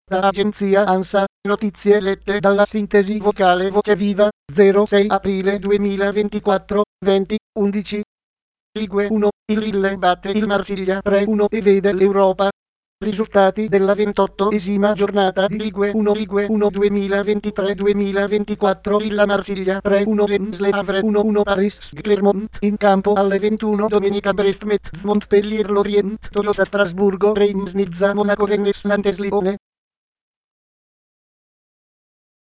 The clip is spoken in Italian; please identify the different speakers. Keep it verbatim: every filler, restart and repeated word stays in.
Speaker 1: Da agenzia ANSA, notizie lette dalla sintesi vocale Voce Viva, zero sei aprile duemilaventiquattro, venti undici. Ligue uno, il Lille batte il Marsiglia tre uno e vede l'Europa. Risultati della ventottesima giornata di Ligue uno Ligue uno duemilaventitré duemilaventiquattro. Lilla Marsiglia tre uno, Lens Le Havre uno uno, Paris Clermont in campo alle ventuno. Domenica Brest Metz Montpellier Lorient Tolosa Strasburgo Reims Nizza Monaco Rennes Nantes Lione.